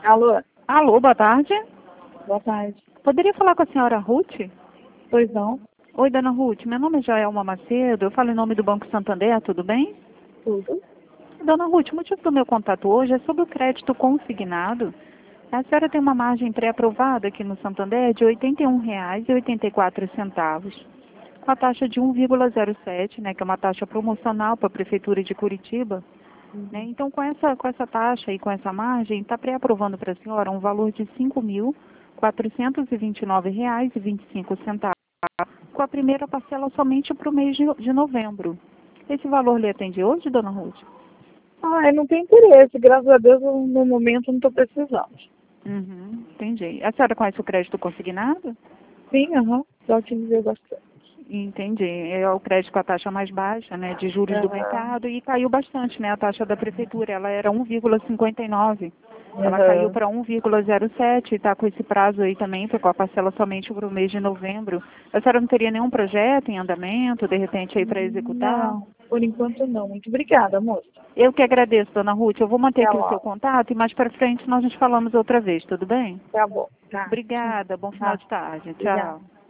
Alô? Alô, boa tarde. Boa tarde. Poderia falar com a senhora Ruth? Pois não? Oi, dona Ruth. Meu nome é Joelma Macedo. Eu falo em nome do Banco Santander, tudo bem? Tudo. Dona Ruth, o motivo do meu contato hoje é sobre o crédito consignado. A senhora tem uma margem pré-aprovada aqui no Santander de R$ 81,84, com a taxa de 1,07, né, que é uma taxa promocional para a Prefeitura de Curitiba. Né? Então, com essa taxa e com essa margem, está pré-aprovando para a senhora um valor de R$ 5.429,25, com a primeira parcela somente para o mês de novembro. Esse valor lhe atende hoje, dona Ruth? Ah, eu não tenho interesse. Graças a Deus, no momento, não estou precisando. Entendi. A senhora conhece o crédito consignado? Sim, já utilizei bastante. Entendi. É o crédito com a taxa mais baixa, né, de juros do mercado, e caiu bastante, né, a taxa da prefeitura. Ela era 1,59. Ela caiu para 1,07 e está com esse prazo aí também, com a parcela somente para o mês de novembro. A senhora não teria nenhum projeto em andamento, de repente, aí para executar? Não, por enquanto não. Muito obrigada, moça. Eu que agradeço, dona Ruth. Eu vou manter Até aqui o seu logo. contato e mais para frente nós nos falamos outra vez, tudo bem? Tá bom. Tá. Obrigada. Bom final Tá. de tarde. Obrigada. Tchau.